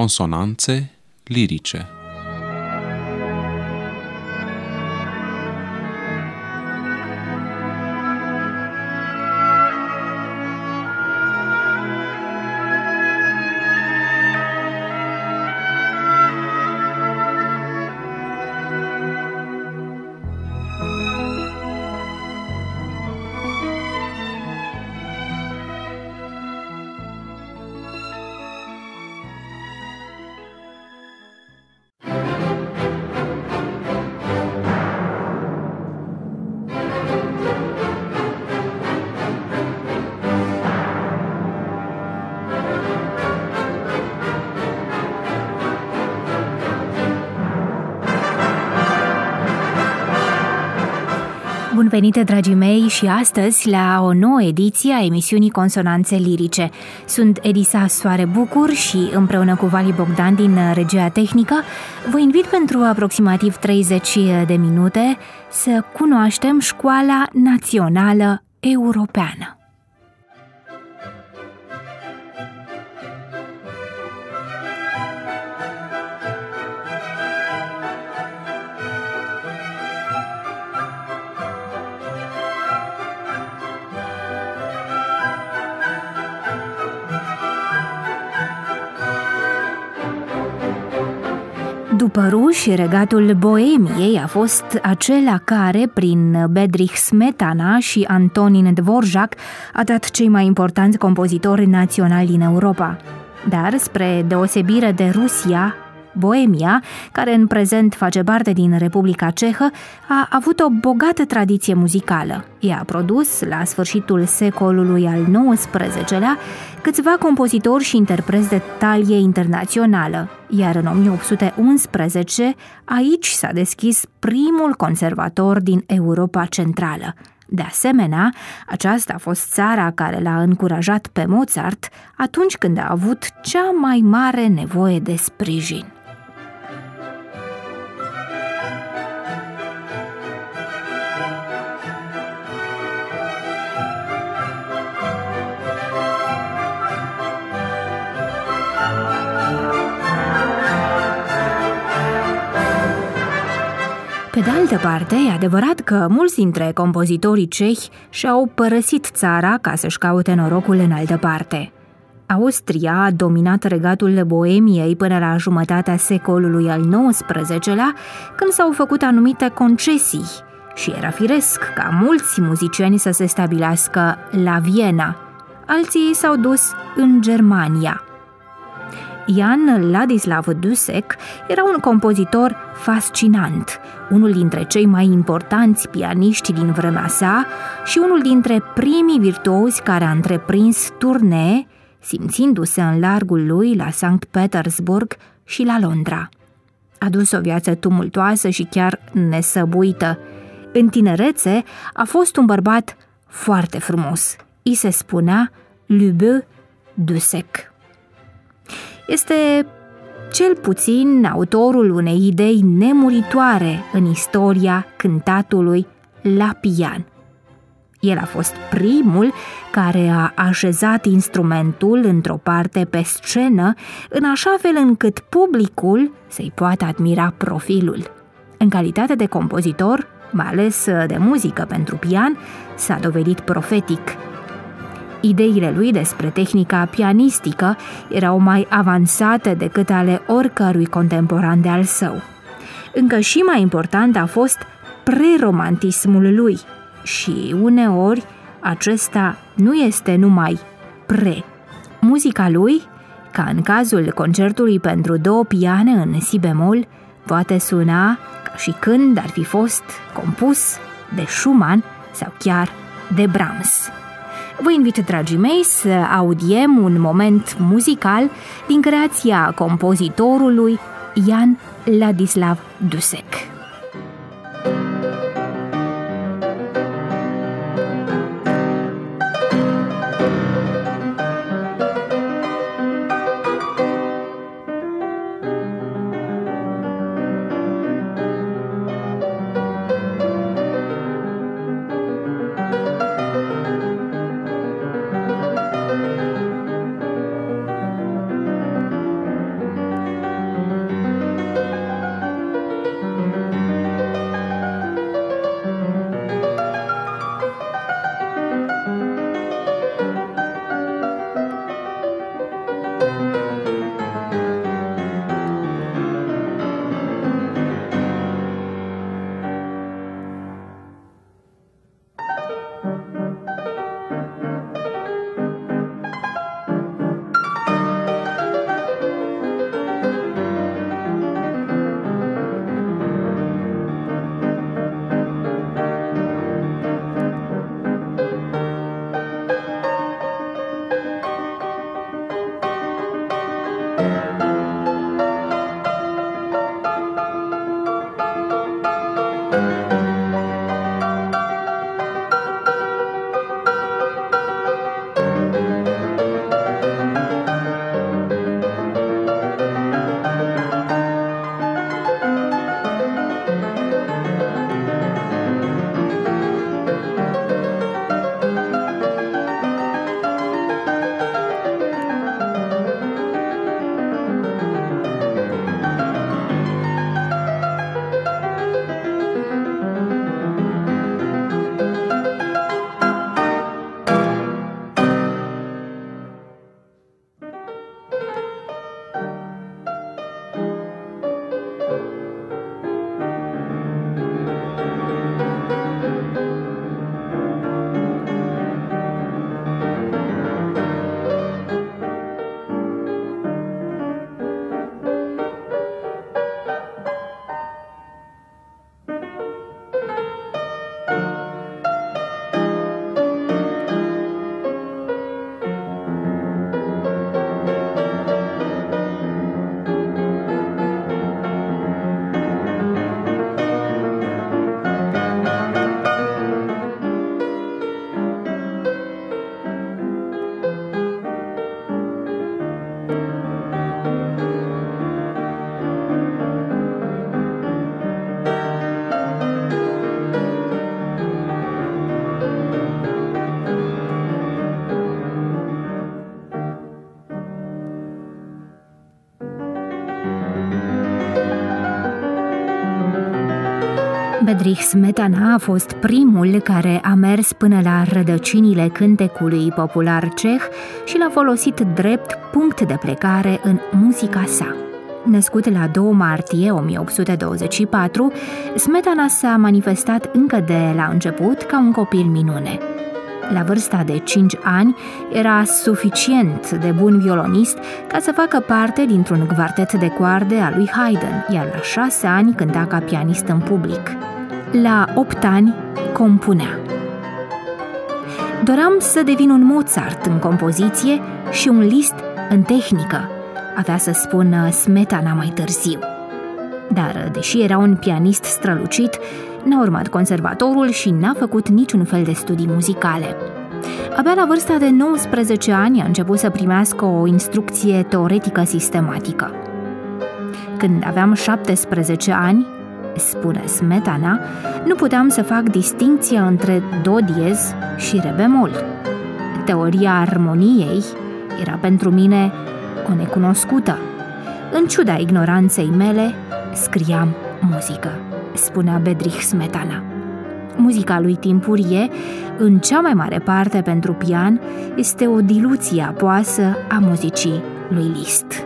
consonanțe lirice. Bun venit, dragii mei, și astăzi la o nouă ediție a emisiunii Consonanțe Lirice. Sunt Elisa Soare Bucur și împreună cu Vali Bogdan din regia tehnică vă invit pentru aproximativ 30 de minute să cunoaștem Școala Națională Europeană. După ruși, regatul Boemiei a fost acela care, prin Bedřich Smetana și Antonín Dvořák, a dat cei mai importanți compozitori naționali din Europa. Dar, spre deosebire de Rusia, Boemia, care în prezent face parte din Republica Cehă, a avut o bogată tradiție muzicală. Ea a produs, la sfârșitul secolului al XIX-lea, câțiva compozitori și interpreți de talie internațională, iar în 1811 aici s-a deschis primul conservator din Europa Centrală. De asemenea, aceasta a fost țara care l-a încurajat pe Mozart atunci când a avut cea mai mare nevoie de sprijin. Pe de altă parte, e adevărat că mulți dintre compozitorii cehi și-au părăsit țara ca să-și caute norocul în altă parte. Austria a dominat regatul Boemiei până la jumătatea secolului al XIX-lea, când s-au făcut anumite concesii și era firesc ca mulți muzicieni să se stabilească la Viena. Alții s-au dus în Germania. Jan Ladislav Dušek era un compozitor fascinant, unul dintre cei mai importanți pianiști din vremea sa și unul dintre primii virtuozi care a întreprins turnee, simțindu-se în largul lui la Sankt Petersburg și la Londra. A dus o viață tumultoasă și chiar nesăbuită. În tinerețe a fost un bărbat foarte frumos. I se spunea Lübő Dušek. Este cel puțin autorul unei idei nemuritoare în istoria cântatului la pian. El a fost primul care a așezat instrumentul într-o parte pe scenă, în așa fel încât publicul să-i poată admira profilul. În calitate de compozitor, mai ales de muzică pentru pian, s-a dovedit profetic. Ideile lui despre tehnica pianistică erau mai avansate decât ale oricărui contemporan de al său. Încă și mai important a fost preromantismul lui și uneori acesta nu este numai pre. Muzica lui, ca în cazul concertului pentru 2 piane în si bemol, poate suna ca și când ar fi fost compus de Schumann sau chiar de Brahms. Vă invit, dragii mei, să audiem un moment muzical din creația compozitorului Jan Ladislav Dušek. Bedřich Smetana a fost primul care a mers până la rădăcinile cântecului popular ceh și l-a folosit drept punct de plecare în muzica sa. Născut la 2 martie 1824, Smetana s-a manifestat încă de la început ca un copil minune. La vârsta de 5 ani era suficient de bun violonist ca să facă parte dintr-un quartet de coarde al lui Haydn, iar la 6 ani cânta ca pianist în public. La 8 ani compunea. Doream să devin un Mozart în compoziție și un Liszt în tehnică, avea să spună Smetana mai târziu. Dar, deși era un pianist strălucit, n-a urmat conservatorul și n-a făcut niciun fel de studii muzicale. Abia la vârsta de 19 ani a început să primească o instrucție teoretică sistematică. Când aveam 17 ani, spune Smetana, nu puteam să fac distincția între do diez și re bemol. Teoria armoniei era pentru mine o necunoscută. În ciuda ignoranței mele, scriam muzică, spunea Bedřich Smetana. Muzica lui timpurie, în cea mai mare parte pentru pian, este o diluție apoasă a muzicii lui Liszt.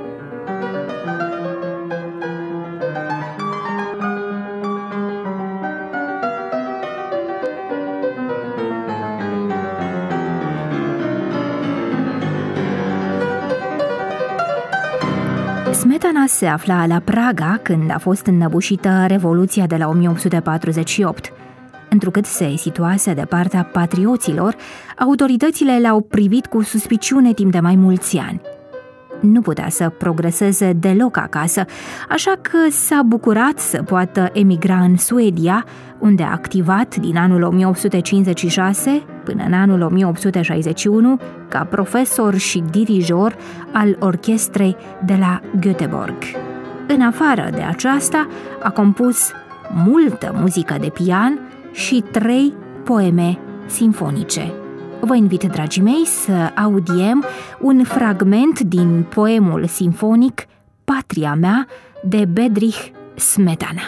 Smetana se afla la Praga când a fost înnăbușită Revoluția de la 1848. Întrucât se situase de partea patrioților, autoritățile l-au privit cu suspiciune timp de mai mulți ani. Nu putea să progreseze deloc acasă, așa că s-a bucurat să poată emigra în Suedia, unde a activat din anul 1856 până în anul 1861 ca profesor și dirijor al orchestrei de la Göteborg. În afară de aceasta, a compus multă muzică de pian și 3 poeme simfonice. Vă invit, dragii mei, să audiem un fragment din poemul simfonic Patria mea de Bedřich Smetana.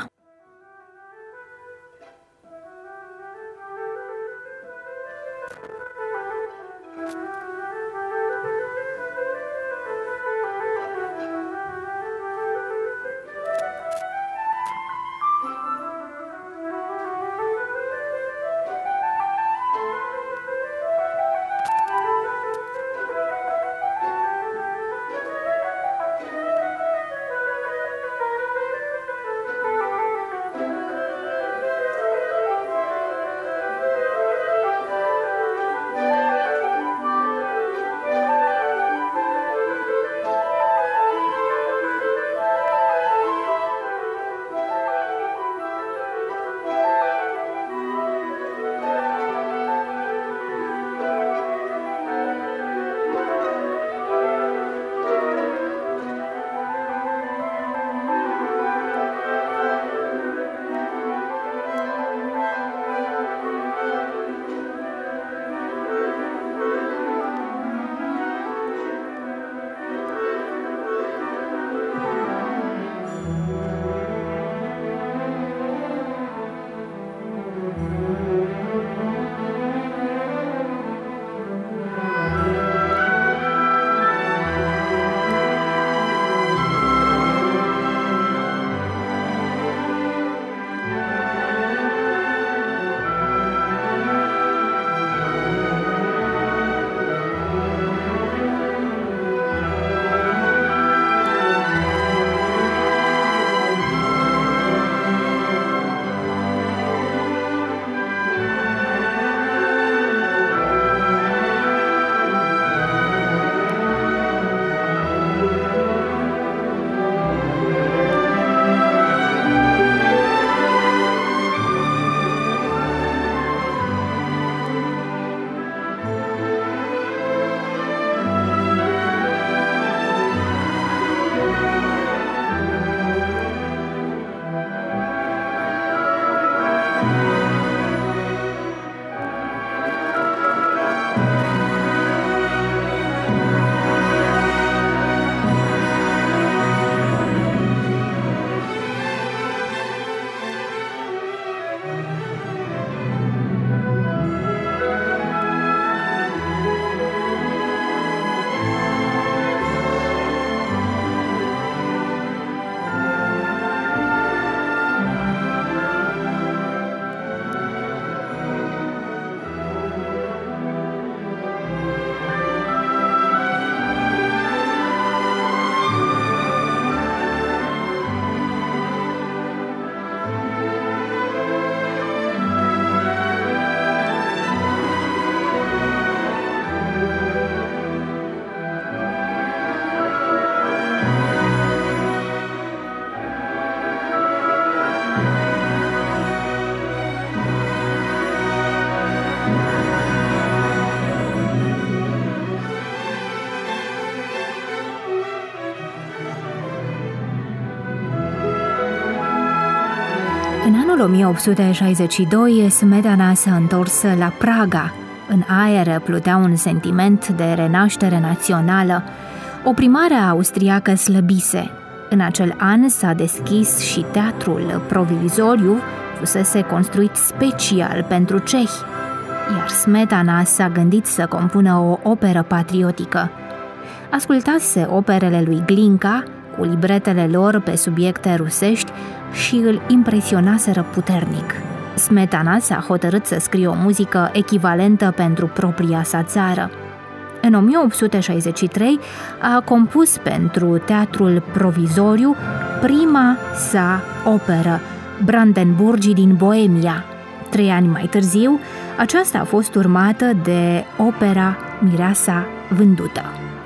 În anul 1862, Smetana s-a întors la Praga. În aer plutea un sentiment de renaștere națională. Oprimarea austriacă slăbise. În acel an s-a deschis și teatrul provizoriu, fusese construit special pentru cehi, iar Smetana s-a gândit să compună o operă patriotică. Ascultase operele lui Glinka, cu libretele lor pe subiecte rusești, și îl impresionaseră puternic. Smetana s-a hotărât să scrie o muzică echivalentă pentru propria sa țară. În 1863 a compus pentru teatrul provizoriu prima sa operă, Brandenburgii din Boemia. 3 ani mai târziu, aceasta a fost urmată de opera Mireasa vândută.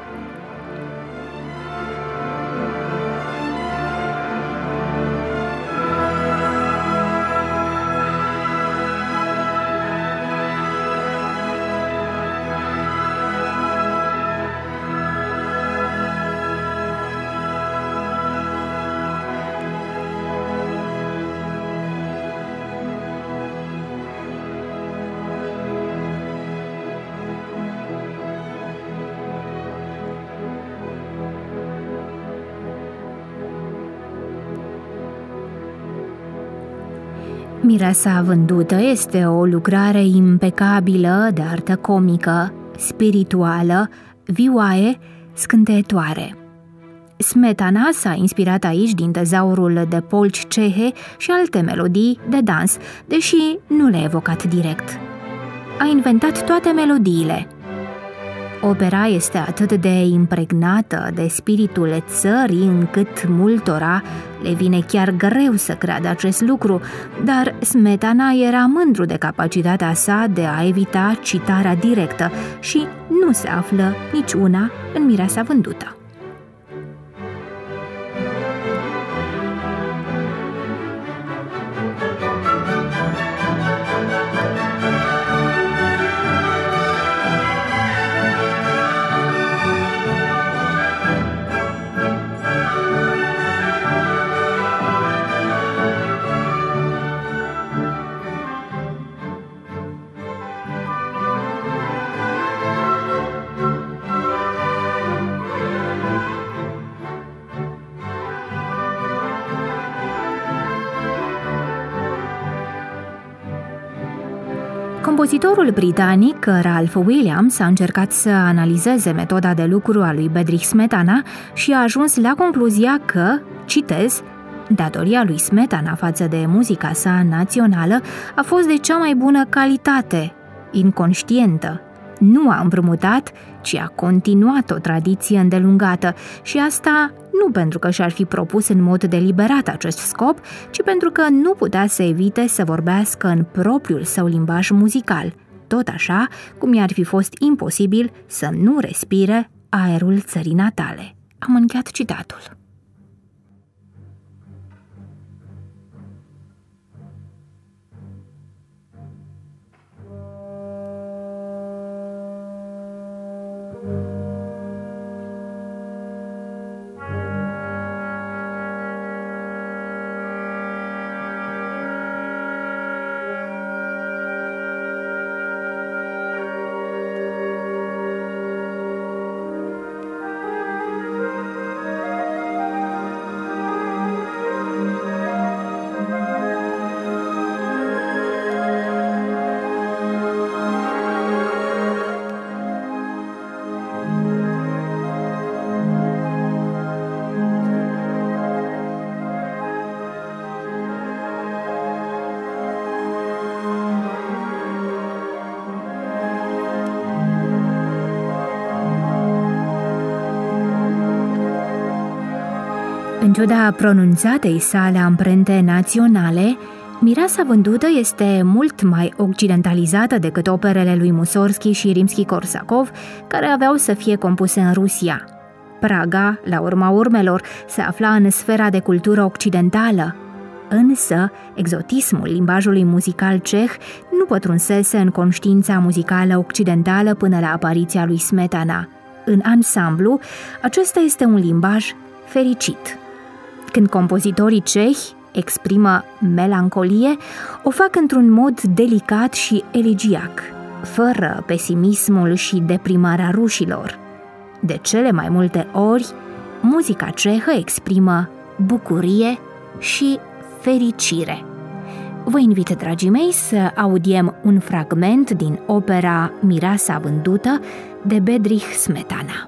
Mireasa vândută este o lucrare impecabilă de artă comică, spirituală, vioaie, scânteietoare. Smetana s-a inspirat aici din tezaurul de polci cehe și alte melodii de dans, deși nu le-a evocat direct. A inventat toate melodiile. Opera este atât de impregnată de spiritul țării încât multora le vine chiar greu să creadă acest lucru, dar Smetana era mândru de capacitatea sa de a evita citarea directă și nu se află niciuna în Mireasa vândută. Compozitorul britanic Ralph Williams a încercat să analizeze metoda de lucru a lui Bedřich Smetana și a ajuns la concluzia că, citez, datoria lui Smetana față de muzica sa națională a fost de cea mai bună calitate, inconștientă. Nu a împrumutat, ci a continuat o tradiție îndelungată și asta nu pentru că și-ar fi propus în mod deliberat acest scop, ci pentru că nu putea să evite să vorbească în propriul său limbaj muzical, tot așa cum i-ar fi fost imposibil să nu respire aerul țării natale. Am încheiat citatul. În ciuda pronunțatei sale amprente naționale, Mireasa vândută este mult mai occidentalizată decât operele lui Mussorgsky și Rimski-Korsakov, care aveau să fie compuse în Rusia. Praga, la urma urmelor, se afla în sfera de cultură occidentală, însă exotismul limbajului muzical ceh nu pătrunsese în conștiința muzicală occidentală până la apariția lui Smetana. În ansamblu, acesta este un limbaj fericit. Când compozitorii cehi exprimă melancolie, o fac într-un mod delicat și elegiac, fără pesimismul și deprimarea rușilor. De cele mai multe ori, muzica cehă exprimă bucurie și fericire. Vă invit, dragii mei, să audiem un fragment din opera Mireasa vândută de Bedřich Smetana.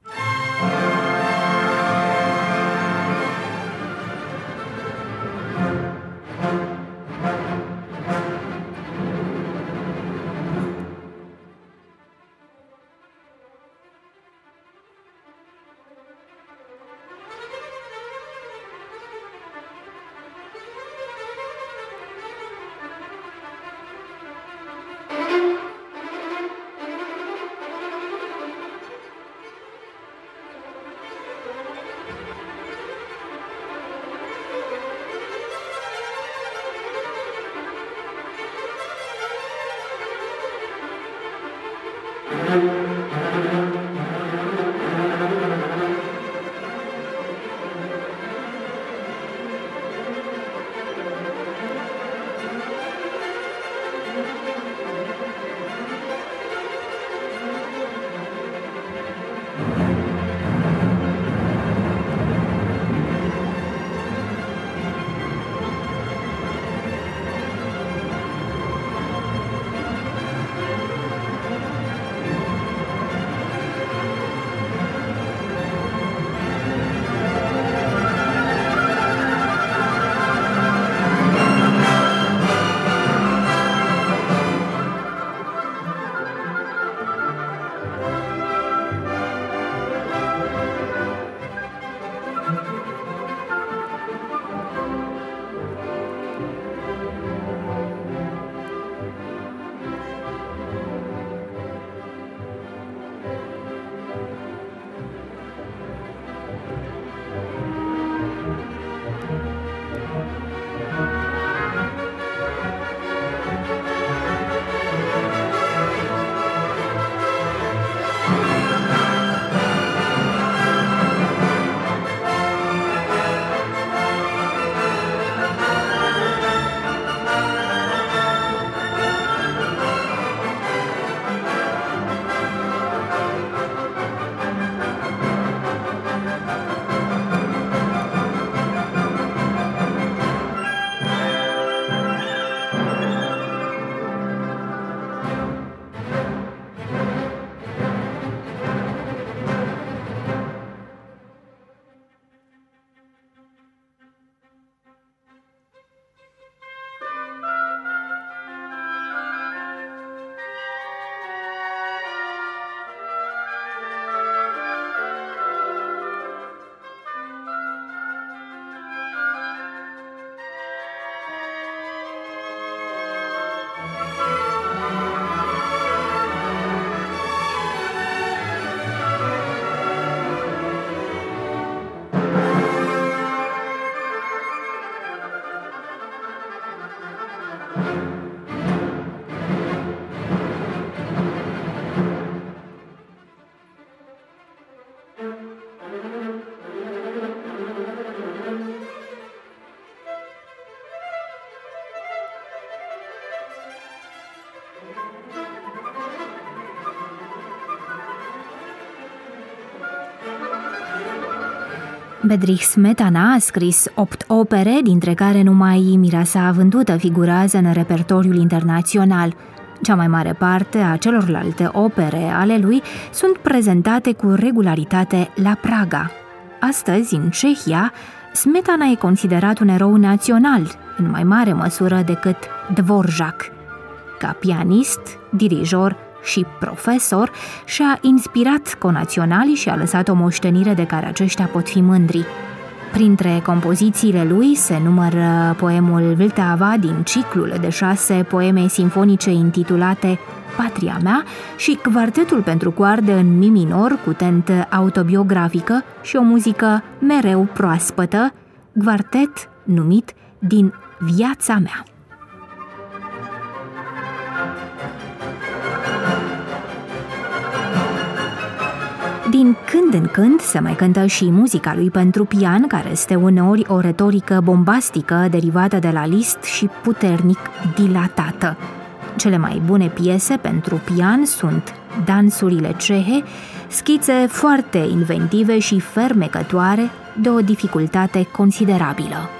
Bedřich Smetana a scris 8 opere, dintre care numai Mireasa vândută figurează în repertoriul internațional. Cea mai mare parte a celorlalte opere ale lui sunt prezentate cu regularitate la Praga. Astăzi, în Cehia, Smetana e considerat un erou național, în mai mare măsură decât Dvorak. Ca pianist, dirijor și profesor, și-a inspirat conaționalii și a lăsat o moștenire de care aceștia pot fi mândri. Printre compozițiile lui se numără poemul Vltava din ciclul de 6 poeme sinfonice intitulate Patria mea și quartetul pentru coarde în mi minor cu tentă autobiografică și o muzică mereu proaspătă, quartet numit Din viața mea. Din când în când se mai cântă și muzica lui pentru pian, care este uneori o retorică bombastică derivată de la Liszt și puternic dilatată. Cele mai bune piese pentru pian sunt dansurile cehe, schițe foarte inventive și fermecătoare, de o dificultate considerabilă.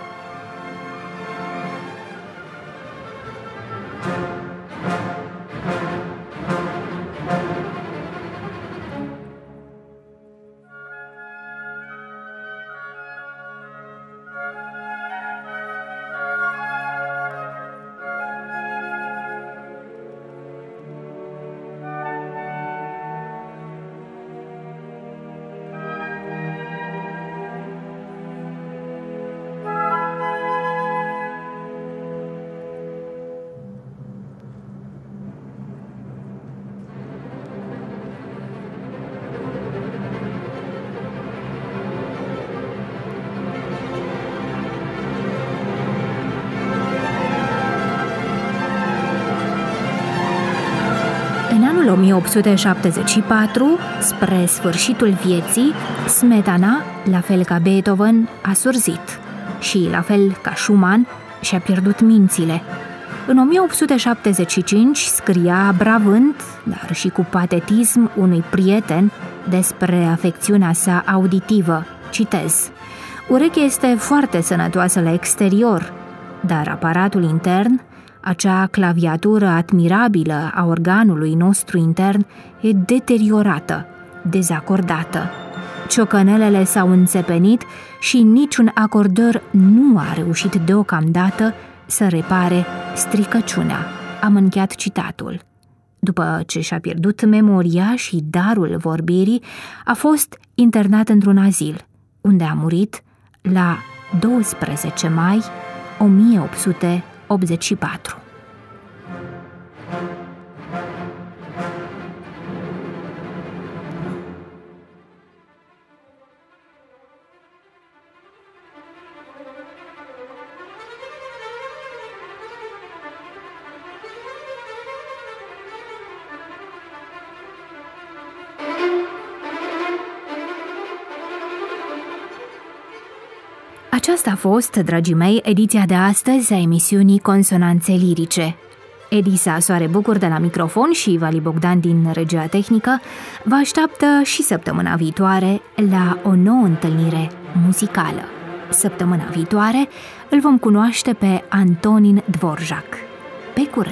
În anul 1874, spre sfârșitul vieții, Smetana, la fel ca Beethoven, a surzit și, la fel ca Schumann, și-a pierdut mințile. În 1875 scria bravând, dar și cu patetism, unui prieten despre afecțiunea sa auditivă. Citez: urechea este foarte sănătoasă la exterior, dar aparatul intern, acea claviatură admirabilă a organului nostru intern, e deteriorată, dezacordată. Ciocănelele s-au înțepenit și niciun acordăr nu a reușit deocamdată să repare stricăciunea. Am încheiat citatul. După ce și-a pierdut memoria și darul vorbirii, a fost internat într-un azil, unde a murit la 12 mai 1884. Aceasta a fost, dragii mei, ediția de astăzi a emisiunii Consonanțe Lirice. Edisa Soare Bucur de la microfon și Vali Bogdan din regia tehnică vă așteaptă și săptămâna viitoare la o nouă întâlnire muzicală. Săptămâna viitoare îl vom cunoaște pe Antonin Dvorak. Pe curând!